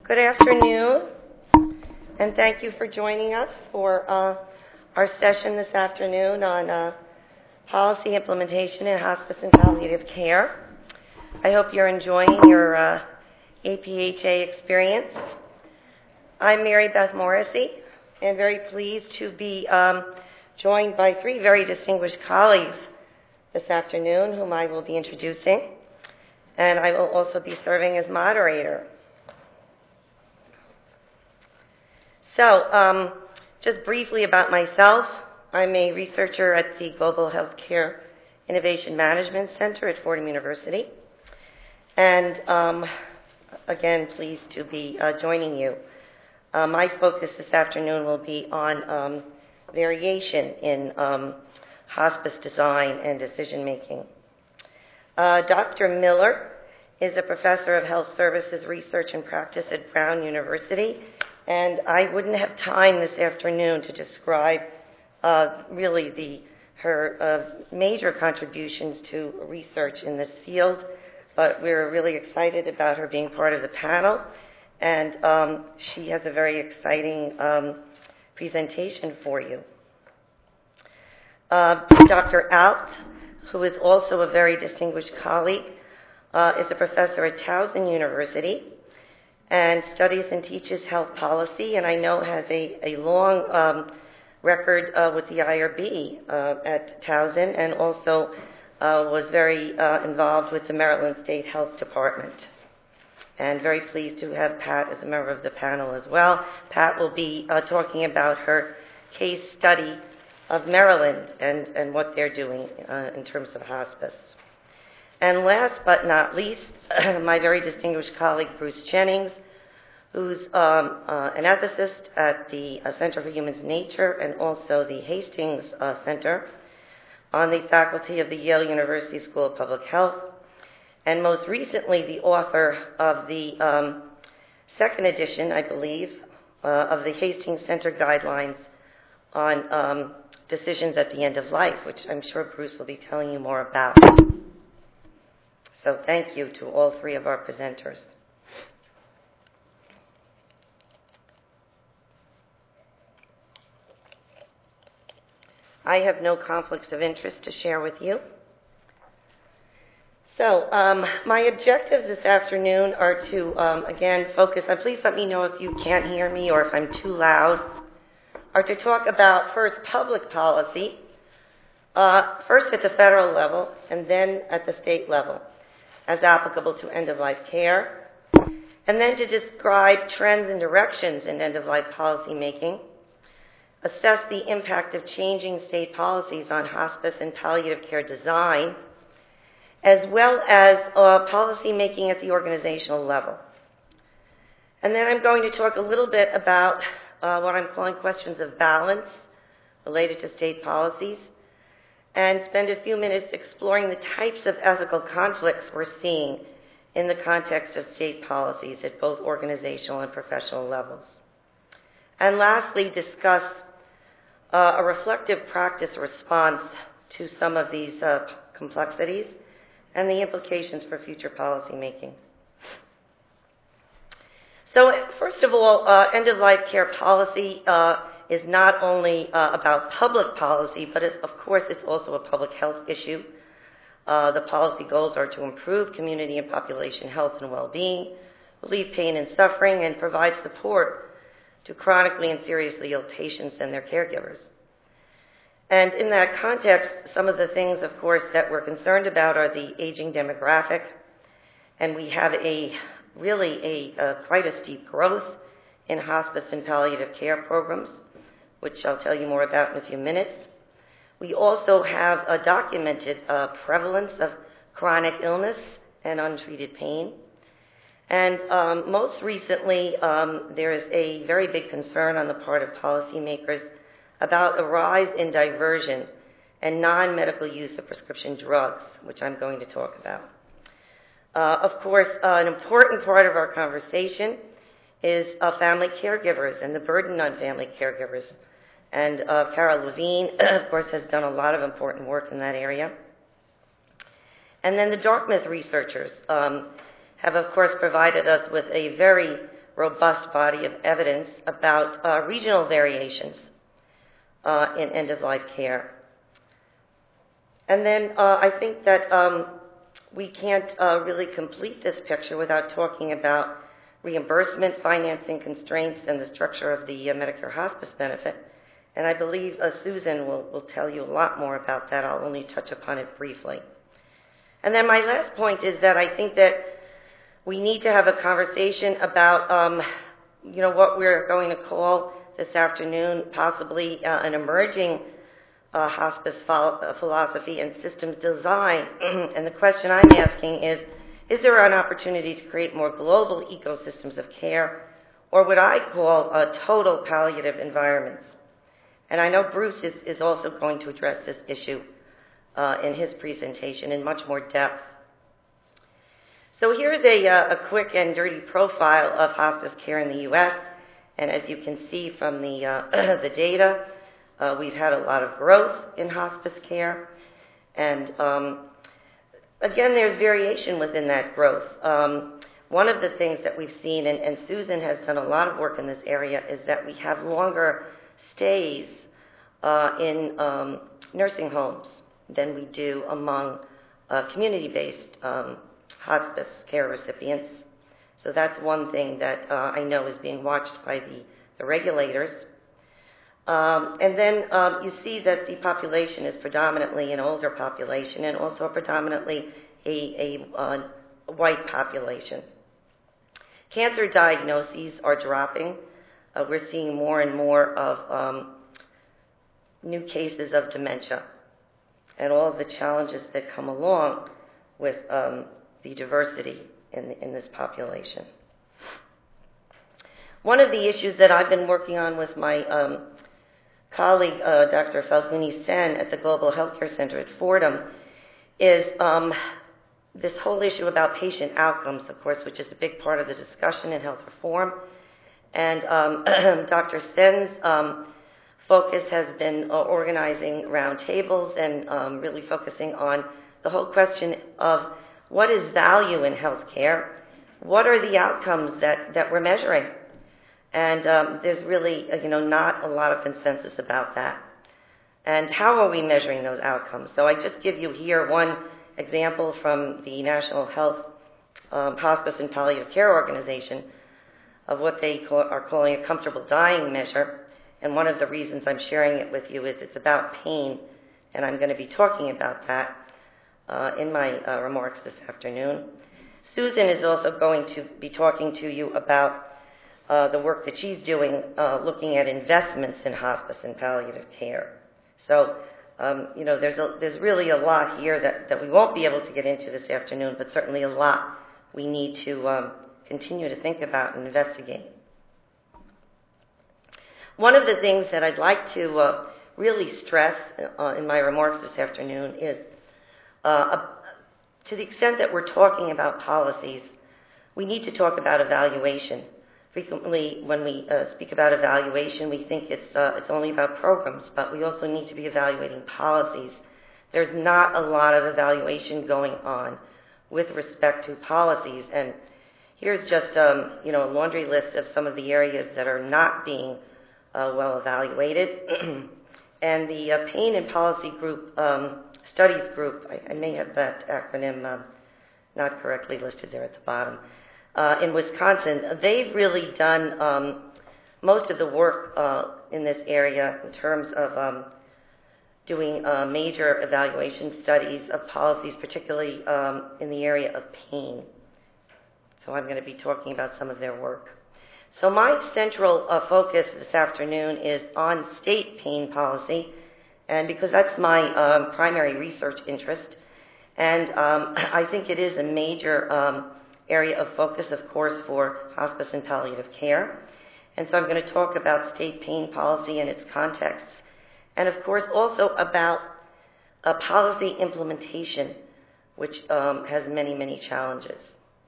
Good afternoon, and thank you for joining us for our session this afternoon on policy implementation in hospice and palliative care. I hope you're enjoying your APHA experience. I'm Mary Beth Morrissey, and very pleased to be joined by three very distinguished colleagues this afternoon, whom I will be introducing, and I will also be serving as moderator. So, just briefly about myself, I'm a researcher at the Global Healthcare Innovation Management Center at Fordham University, and again, pleased to be joining you. My focus this afternoon will be on variation in hospice design and decision-making. Dr. Miller is a professor of health services research and practice at Brown University, and I wouldn't have time this afternoon to describe really her major contributions to research in this field, but we're really excited about her being part of the panel, and she has a very exciting presentation for you. Dr. Alt, who is also a very distinguished colleague, is a professor at Towson University and studies and teaches health policy, and I know has a long record with the IRB at Towson, and also was very involved with the Maryland State Health Department. And very pleased to have Pat as a member of the panel as well. Pat will be talking about her case study of Maryland and what they're doing in terms of hospice. And last but not least, my very distinguished colleague, Bruce Jennings, who's an ethicist at the Center for Human Nature and also the Hastings Center on the faculty of the Yale University School of Public Health, and most recently the author of the second edition, I believe, of the Hastings Center Guidelines on decisions at the end of life, which I'm sure Bruce will be telling you more about. So thank you to all three of our presenters. I have no conflicts of interest to share with you. So my objectives this afternoon are to, again, focus on, please let me know if you can't hear me or if I'm too loud, are to talk about first public policy, first at the federal level and then at the state level as applicable to end-of-life care, and then to describe trends and directions in end-of-life policy making, assess the impact of changing state policies on hospice and palliative care design, as well as policy making at the organizational level. And then I'm going to talk a little bit about what I'm calling questions of balance related to state policies, and spend a few minutes exploring the types of ethical conflicts we're seeing in the context of state policies at both organizational and professional levels. And lastly, discuss a reflective practice response to some of these complexities and the implications for future policy making. So first of all, end-of-life care policy is not only about public policy, but of course it's also a public health issue. The policy goals are to improve community and population health and well-being, relieve pain and suffering, and provide support to chronically and seriously ill patients and their caregivers. And in that context, some of the things, of course, that we're concerned about are the aging demographic, and we have quite a steep growth in hospice and palliative care programs, which I'll tell you more about in a few minutes. We also have a documented prevalence of chronic illness and untreated pain. And most recently, there is a very big concern on the part of policymakers about a rise in diversion and non-medical use of prescription drugs, which I'm going to talk about. Of course, an important part of our conversation is family caregivers and the burden on family caregivers. And Carol Levine, of course, has done a lot of important work in that area. And then the Dartmouth researchers have, of course, provided us with a very robust body of evidence about regional variations in end-of-life care. And then I think that we can't really complete this picture without talking about reimbursement, financing constraints, and the structure of the Medicare hospice benefit. And I believe Susan will tell you a lot more about that. I'll only touch upon it briefly. And then my last point is that I think that we need to have a conversation about, what we're going to call this afternoon possibly an emerging hospice philosophy and systems design. And the question I'm asking is there an opportunity to create more global ecosystems of care, or what I call total palliative environments? And I know Bruce is also going to address this issue in his presentation in much more depth. So here's a quick and dirty profile of hospice care in the U.S., and as you can see from the data, we've had a lot of growth in hospice care, and again, there's variation within that growth. One of the things that we've seen, and Susan has done a lot of work in this area, is that we have longer stays in nursing homes than we do among community-based hospice care recipients. So that's one thing that I know is being watched by the regulators. And then you see that the population is predominantly an older population and also predominantly a white population. Cancer diagnoses are dropping. We're seeing more and more of new cases of dementia and all of the challenges that come along with the diversity in this population. One of the issues that I've been working on with my colleague, Dr. Falguni Sen at the Global Healthcare Center at Fordham, is this whole issue about patient outcomes, of course, which is a big part of the discussion in health reform. And Dr. Sen's focus has been organizing roundtables and really focusing on the whole question of what is value in healthcare, what are the outcomes that we're measuring. And there's really, not a lot of consensus about that. And how are we measuring those outcomes? So I just give you here one example from the National Health Hospice and Palliative Care Organization of what they are calling a comfortable dying measure. And one of the reasons I'm sharing it with you is it's about pain, and I'm going to be talking about that in my remarks this afternoon. Susan is also going to be talking to you about the work that she's doing looking at investments in hospice and palliative care. So, there's really a lot here that we won't be able to get into this afternoon, but certainly a lot we need to continue to think about and investigate. One of the things that I'd like to really stress in my remarks this afternoon is to the extent that we're talking about policies, we need to talk about evaluation. Frequently, when we speak about evaluation, we think it's only about programs, but we also need to be evaluating policies. There's not a lot of evaluation going on with respect to policies, and here's just a laundry list of some of the areas that are not being well evaluated. And the Pain and Policy Group Studies Group, I may have that acronym not correctly listed there at the bottom, in Wisconsin, they've really done most of the work in this area in terms of doing major evaluation studies of policies, particularly in the area of pain. So I'm going to be talking about some of their work. So my central focus this afternoon is on state pain policy, and because that's my primary research interest, and I think it is a major area of focus, of course, for hospice and palliative care. And so I'm going to talk about state pain policy and its contexts, and of course also about policy implementation, which has many, many challenges.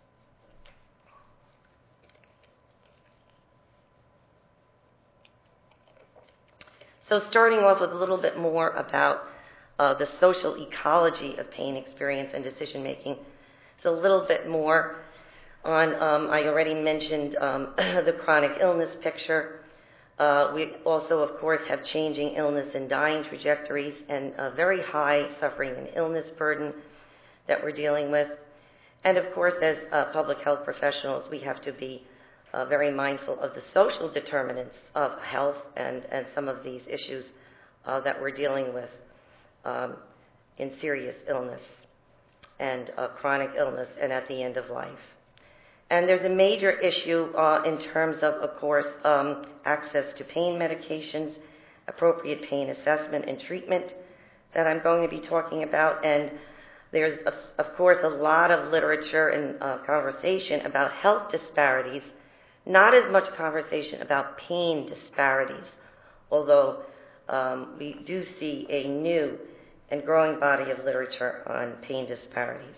So starting off with a little bit more about the social ecology of pain experience and decision making. It's a little bit more I already mentioned the chronic illness picture. We also, of course, have changing illness and dying trajectories and a very high suffering and illness burden that we're dealing with. And, of course, as public health professionals, we have to be very mindful of the social determinants of health and some of these issues that we're dealing with in serious illness and chronic illness and at the end of life. And there's a major issue in terms of course, access to pain medications, appropriate pain assessment and treatment that I'm going to be talking about. And there's, of course, a lot of literature and conversation about health disparities, not as much conversation about pain disparities, although we do see a new and growing body of literature on pain disparities.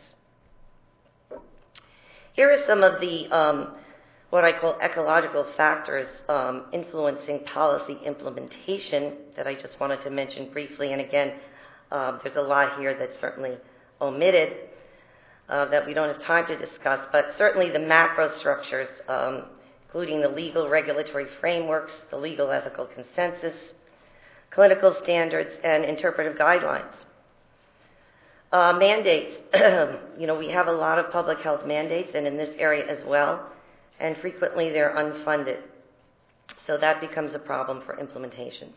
Here are some of the what I call ecological factors influencing policy implementation that I just wanted to mention briefly. And again, there's a lot here that's certainly omitted that we don't have time to discuss, but certainly the macro structures, including the legal regulatory frameworks, the legal ethical consensus, clinical standards, and interpretive guidelines. Mandates. We have a lot of public health mandates, and in this area as well, and frequently they're unfunded. So that becomes a problem for implementation.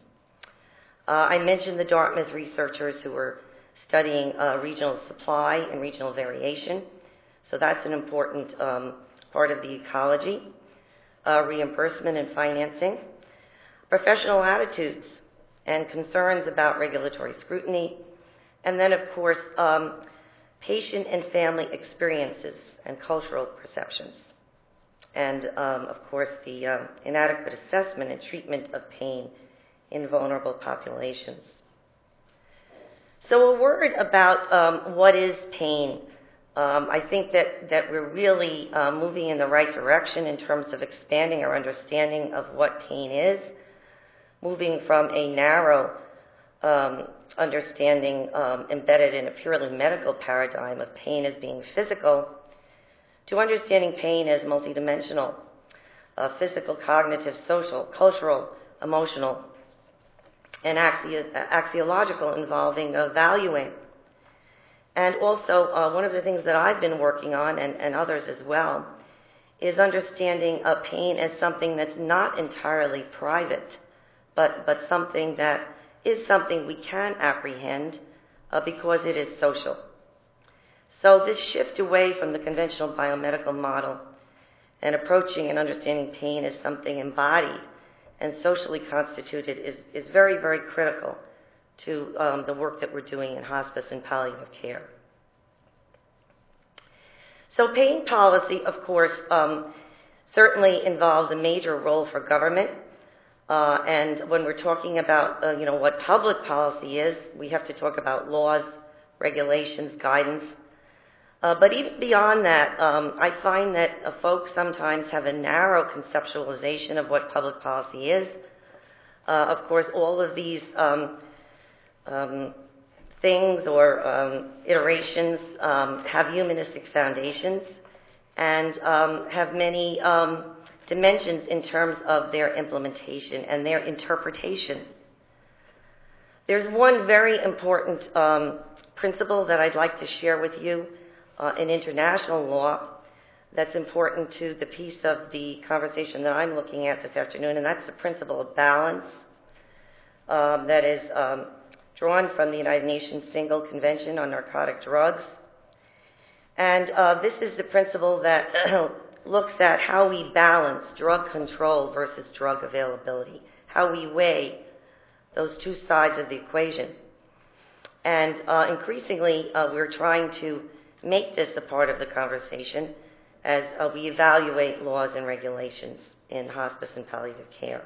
I mentioned the Dartmouth researchers who were studying regional supply and regional variation. So that's an important part of the ecology. Reimbursement and financing. Professional attitudes and concerns about regulatory scrutiny. And then, of course, patient and family experiences and cultural perceptions. And, of course, the inadequate assessment and treatment of pain in vulnerable populations. So a word about what is pain. I think that we're really moving in the right direction in terms of expanding our understanding of what pain is, moving from a narrow understanding embedded in a purely medical paradigm of pain as being physical to understanding pain as multidimensional, physical, cognitive, social, cultural, emotional, and axiological, involving valuing. And also, one of the things that I've been working on, and others as well, is understanding pain as something that's not entirely private, but something that is something we can apprehend because it is social. So this shift away from the conventional biomedical model and approaching and understanding pain as something embodied and socially constituted is very, very critical to the work that we're doing in hospice and palliative care. So pain policy, of course, certainly involves a major role for government. And when we're talking about, what public policy is, we have to talk about laws, regulations, guidance. But even beyond that, I find that folks sometimes have a narrow conceptualization of what public policy is. Of course, all of these things or iterations have humanistic foundations and have many dimensions in terms of their implementation and their interpretation. There's one very important principle that I'd like to share with you in international law that's important to the piece of the conversation that I'm looking at this afternoon, and that's the principle of balance that is drawn from the United Nations Single Convention on Narcotic Drugs. And this is the principle that looks at how we balance drug control versus drug availability, how we weigh those two sides of the equation. And increasingly, we're trying to make this a part of the conversation as we evaluate laws and regulations in hospice and palliative care.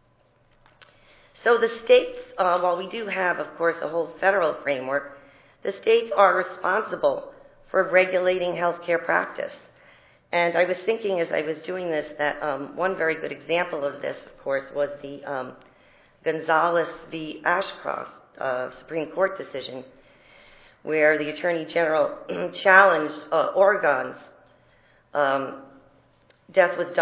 So the states, while we do have, of course, a whole federal framework, the states are responsible for regulating healthcare practice. And I was thinking as I was doing this that one very good example of this, of course, was the Gonzalez v. Ashcroft Supreme Court decision, where the Attorney General challenged Oregon's Death with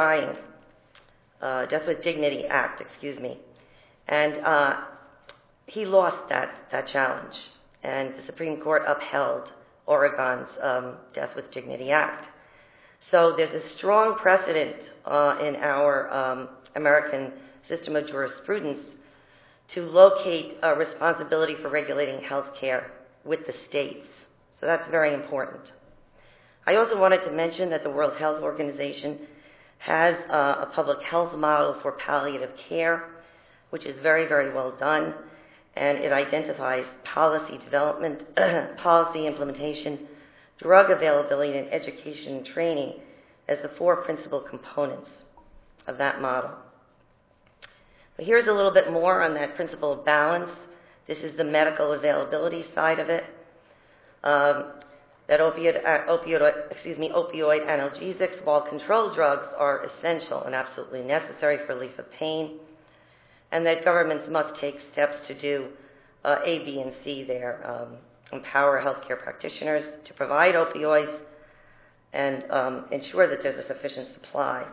Dignity Act, and he lost that challenge, and the Supreme Court upheld Oregon's Death with Dignity Act. So there's a strong precedent in our American system of jurisprudence to locate a responsibility for regulating health care with the states. So that's very important. I also wanted to mention that the World Health Organization has a public health model for palliative care, which is very, very well done, and it identifies policy development, policy implementation, drug availability, and education and training as the four principal components of that model. But here's a little bit more on that principle of balance. This is the medical availability side of it. That opioid analgesics, while controlled drugs, are essential and absolutely necessary for relief of pain, and that governments must take steps to do A, B, and C there. Empower healthcare practitioners to provide opioids and ensure that there's a sufficient supply.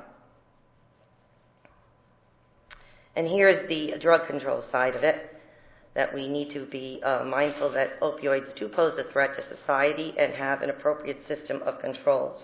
And here's the drug control side of it, that we need to be mindful that opioids do pose a threat to society and have an appropriate system of controls.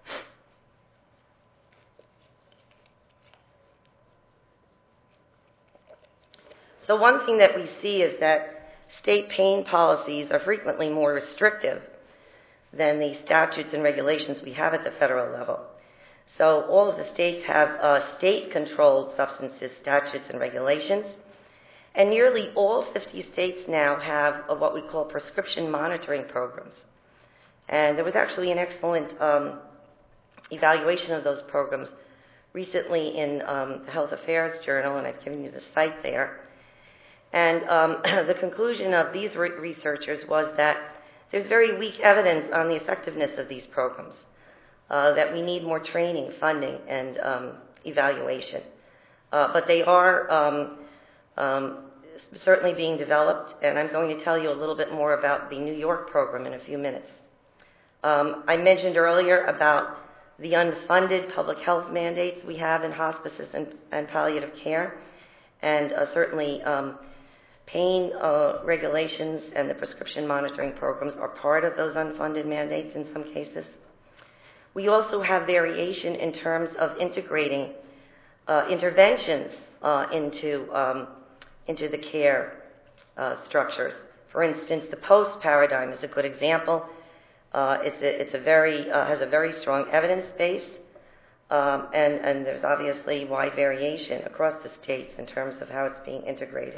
So one thing that we see is that state pain policies are frequently more restrictive than the statutes and regulations we have at the federal level. So all of the states have state-controlled substances statutes and regulations, and nearly all 50 states now have what we call prescription monitoring programs. And there was actually an excellent evaluation of those programs recently in the Health Affairs Journal, and I've given you the site there. And the conclusion of these researchers was that there's very weak evidence on the effectiveness of these programs, that we need more training, funding, and evaluation. But they are certainly being developed, and I'm going to tell you a little bit more about the New York program in a few minutes. I mentioned earlier about the unfunded public health mandates we have in hospices and palliative care, and certainly pain regulations and the prescription monitoring programs are part of those unfunded mandates in some cases. We also have variation in terms of integrating interventions into the care structures. For instance, the post paradigm is a good example. It's a very has a very strong evidence base, and there's obviously wide variation across the states in terms of how it's being integrated.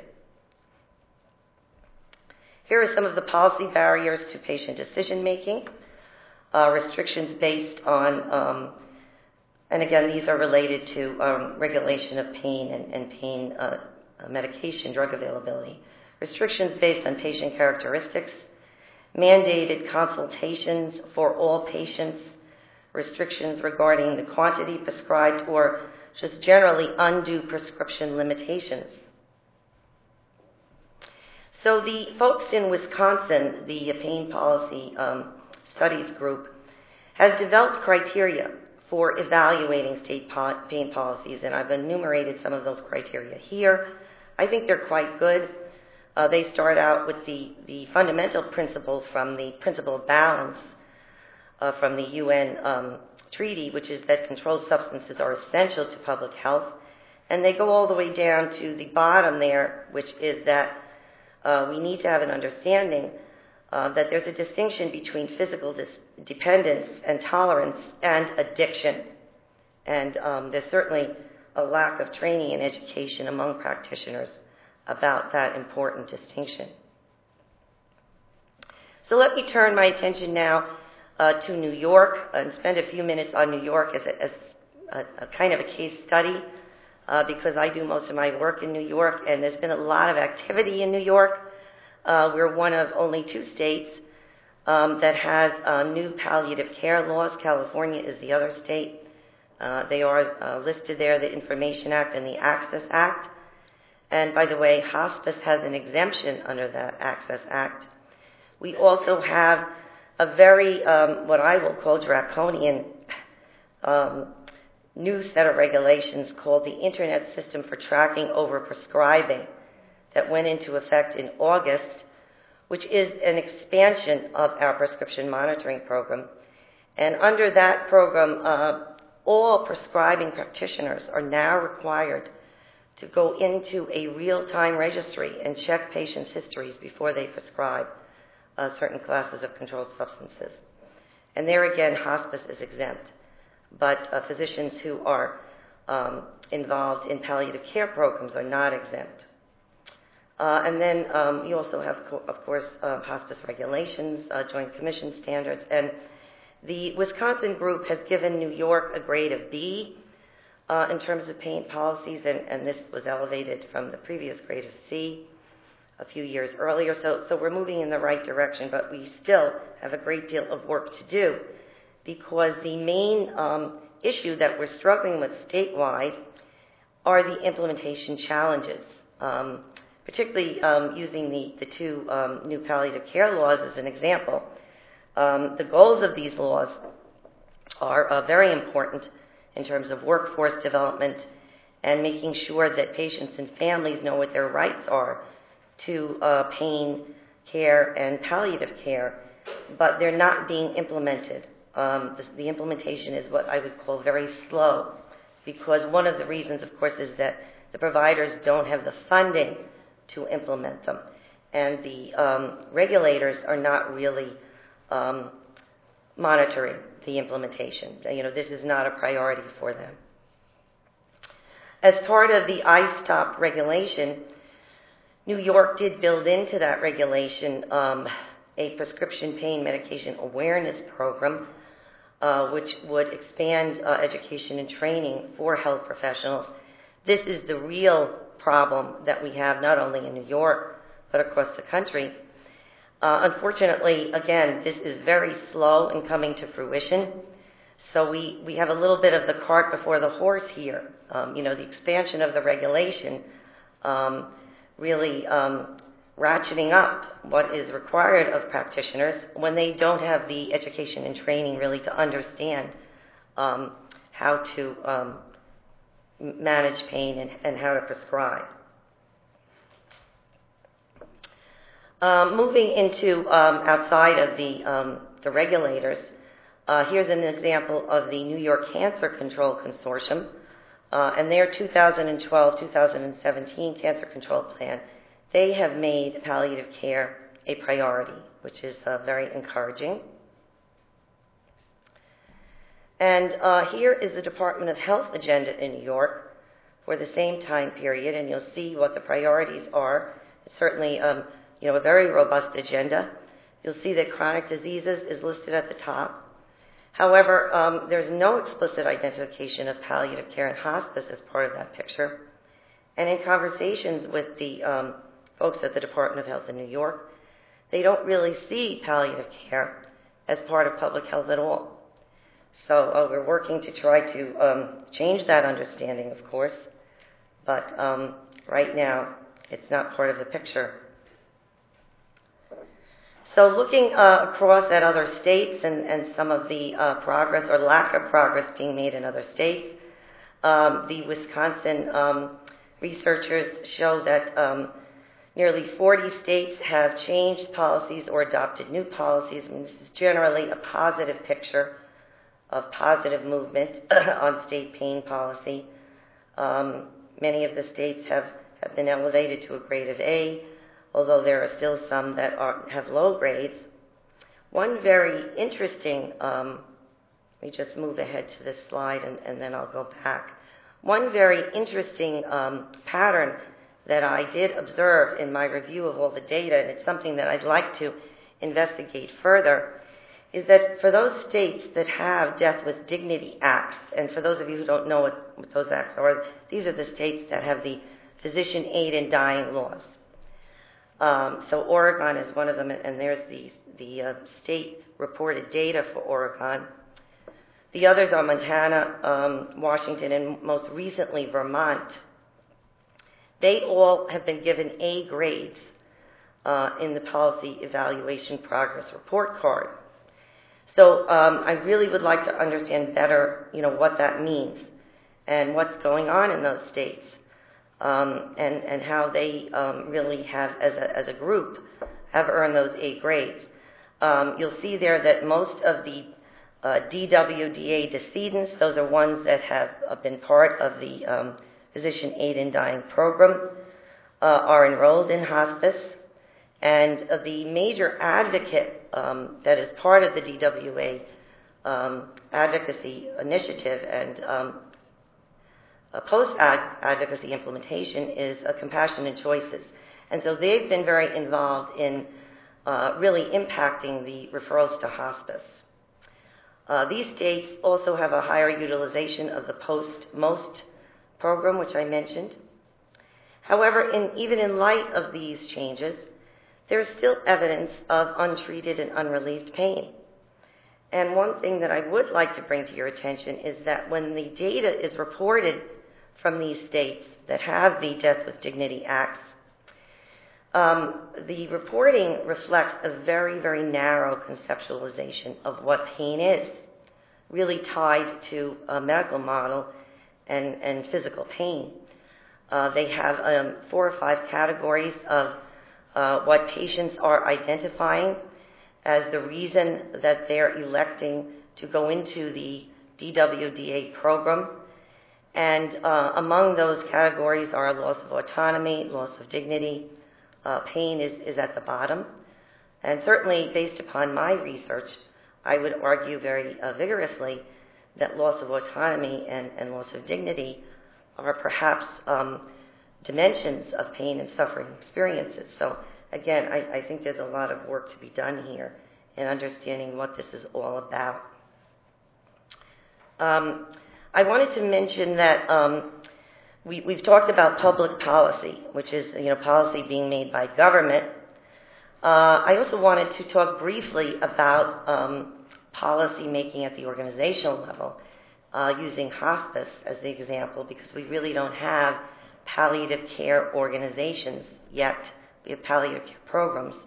Here are some of the policy barriers to patient decision making. Restrictions based on, and again, these are related to regulation of pain and pain medication, drug availability. Restrictions based on patient characteristics, mandated consultations for all patients, restrictions regarding the quantity prescribed, or just generally undue prescription limitations. So the folks in Wisconsin, the Pain Policy Studies Group, has developed criteria for evaluating state pain policies, and I've enumerated some of those criteria here. I think they're quite good. They start out with the fundamental principle from the principle of balance from the UN treaty, which is that controlled substances are essential to public health. And they go all the way down to the bottom there, which is that we need to have an understanding that there's a distinction between physical dependence and tolerance and addiction. And there's certainly a lack of training and education among practitioners about that important distinction. So let me turn my attention now to New York and spend a few minutes on New York as a kind of a case study because I do most of my work in New York, and there's been a lot of activity in New York. We're one of only 2 states that has new palliative care laws. California is the other state. They are listed there, the Information Act and the Access Act. And by the way, hospice has an exemption under the Access Act. We also have a very, what I will call draconian new set of regulations called the Internet System for Tracking Overprescribing that went into effect in August, which is an expansion of our prescription monitoring program. And under that program, all prescribing practitioners are now required to go into a real-time registry and check patients' histories before they prescribe certain classes of controlled substances. And there again, hospice is exempt, but physicians who are involved in palliative care programs are not exempt. And then you also have, of course, hospice regulations, Joint Commission standards, and the Wisconsin group has given New York a grade of B in terms of pain policies, and this was elevated from the previous grade of C a few years earlier. So we're moving in the right direction, but we still have a great deal of work to do because the main issue that we're struggling with statewide are the implementation challenges, particularly using the two new palliative care laws as an example. The goals of these laws are very important in terms of workforce development and making sure that patients and families know what their rights are to pain care and palliative care, but they're not being implemented. The implementation is what I would call very slow, because one of the reasons, of course, is that the providers don't have the funding to implement them, and the regulators are not really monitoring the implementation. This is not a priority for them. As part of the iStop regulation, New York did build into that regulation a prescription pain medication awareness program, which would expand education and training for health professionals. This is the real problem that we have not only in New York, but across the country. Unfortunately, again, this is very slow in coming to fruition. So we have a little bit of the cart before the horse here. The expansion of the regulation really ratcheting up what is required of practitioners when they don't have the education and training really to understand how to manage pain and how to prescribe. Moving into outside of the regulators, here's an example of the New York Cancer Control Consortium and their 2012-2017 cancer control plan. They have made palliative care a priority, which is very encouraging. And here is the Department of Health agenda in New York for the same time period, and you'll see what the priorities are. It's certainly a very robust agenda. You'll see that chronic diseases is listed at the top. However, there's no explicit identification of palliative care and hospice as part of that picture. And in conversations with the folks at the Department of Health in New York, they don't really see palliative care as part of public health at all. So we're working to try to change that understanding, of course, but right now it's not part of the picture. So looking across at other states and some of the progress or lack of progress being made in other states, the Wisconsin researchers show that nearly 40 states have changed policies or adopted new policies, and this is generally a positive picture of positive movement on state pain policy. Many of the states have been elevated to a grade of A, although there are still some that have low grades. One very interesting, let me just move ahead to this slide and then I'll go back. One very interesting pattern that I did observe in my review of all the data, and it's something that I'd like to investigate further, is that for those states that have Death with Dignity Acts, and for those of you who don't know what those acts are, these are the states that have the physician aid in dying laws. So Oregon is one of them, and there's the state-reported data for Oregon. The others are Montana, Washington, and most recently Vermont. They all have been given A grades in the Policy Evaluation Progress Report Card. So I really would like to understand better, what that means and what's going on in those states, and how they really have, as a group, have earned those 8 grades. You'll see there that most of the DWDA decedents, those are ones that have been part of the Physician Aid in Dying program, are enrolled in hospice. And the major advocate that is part of the DWA advocacy initiative and post-advocacy implementation is Compassion and Choices. And so they've been very involved in really impacting the referrals to hospice. These states also have a higher utilization of the post-MOST program, which I mentioned. However, even in light of these changes, there's still evidence of untreated and unrelieved pain. And one thing that I would like to bring to your attention is that when the data is reported from these states that have the Death with Dignity Acts, the reporting reflects a very, very narrow conceptualization of what pain is, really tied to a medical model and physical pain. They have 4 or 5 categories of what patients are identifying as the reason that they're electing to go into the DWDA program. And among those categories are loss of autonomy, loss of dignity. Pain is at the bottom. And certainly, based upon my research, I would argue very vigorously that loss of autonomy and loss of dignity are perhaps dimensions of pain and suffering experiences. So again, I think there's a lot of work to be done here in understanding what this is all about. I wanted to mention that we've talked about public policy, which is policy being made by government. I also wanted to talk briefly about policy making at the organizational level, using hospice as the example, because we really don't have palliative care organizations yet. We have palliative care programs.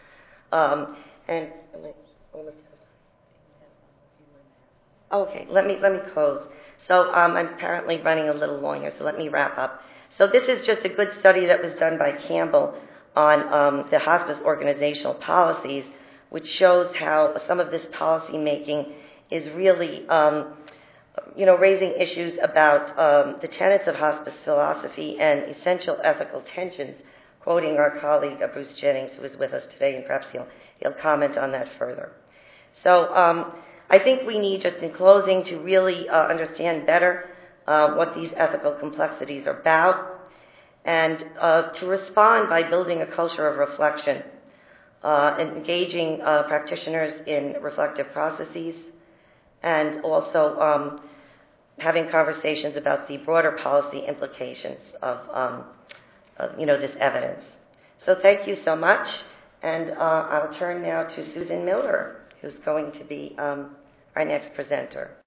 Let me close. So I'm apparently running a little long here, so let me wrap up. So this is just a good study that was done by Campbell on the hospice organizational policies, which shows how some of this policy making is really raising issues about the tenets of hospice philosophy and essential ethical tensions, quoting our colleague Bruce Jennings, who is with us today, and perhaps he'll comment on that further. So I think we need, just in closing, to really understand better what these ethical complexities are about, and to respond by building a culture of reflection, engaging practitioners in reflective processes, and also having conversations about the broader policy implications of this evidence. So thank you so much, and I'll turn now to Susan Miller, who's going to be our next presenter.